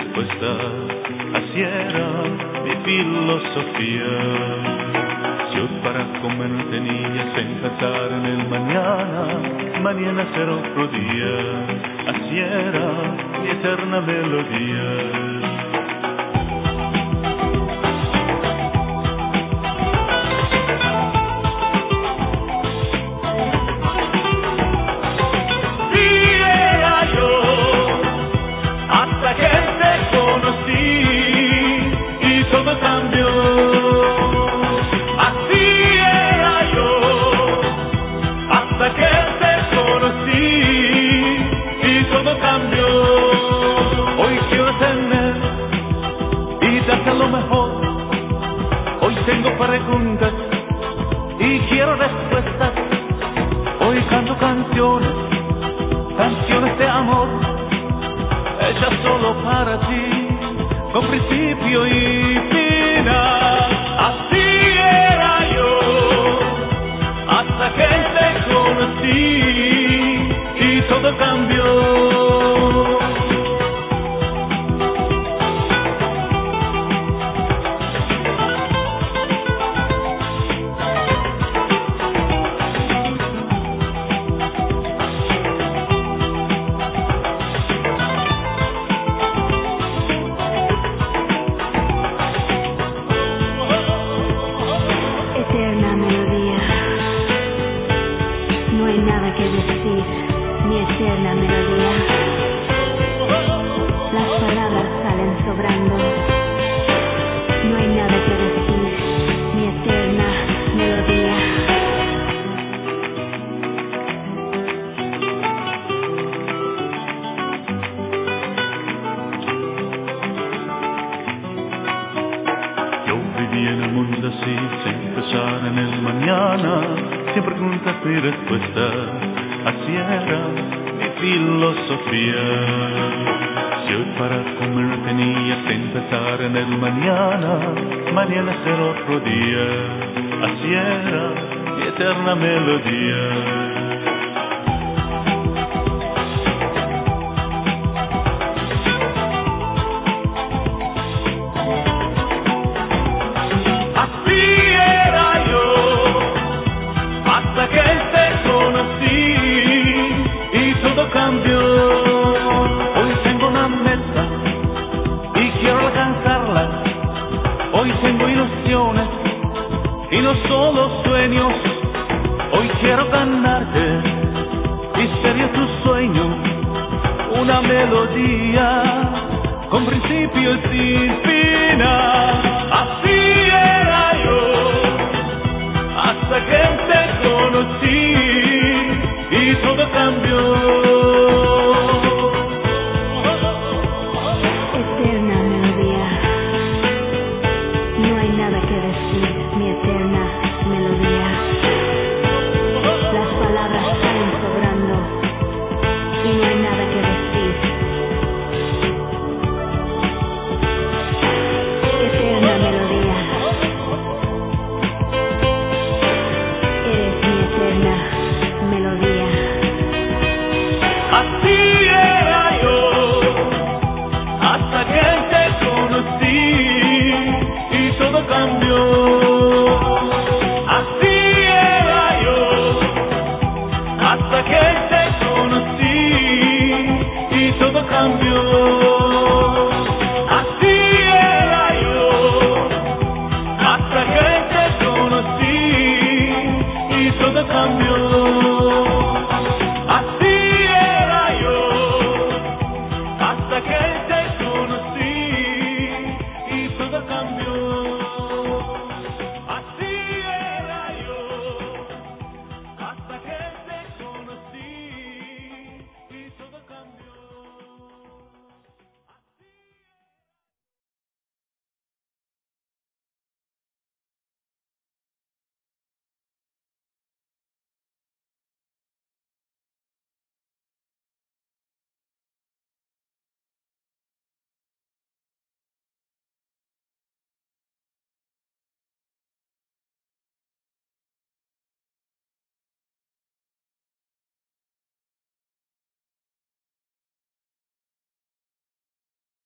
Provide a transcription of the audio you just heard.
respuesta, así era mi filosofía. Si hoy para comer no tenías en pensar en el mañana, mañana será otro día, así era mi eterna melodía. Lo mejor, hoy tengo preguntas y quiero respuestas. Hoy canto canciones, canciones de amor, hechas solo para ti, con principio y final. Así era yo, hasta que te conocí y todo cambió. En el mundo así, sin pensar en el mañana, siempre preguntas y respuestas, así era mi filosofía. Si hoy para comer no tenías que pensar en el mañana, mañana será otro día, así era mi eterna melodía. Hoy tengo una meta y quiero alcanzarla. Hoy tengo ilusiones y no solo sueños. Hoy quiero ganarte y sería tu sueño una melodía con principio y sin final. Así era yo hasta que te conocí.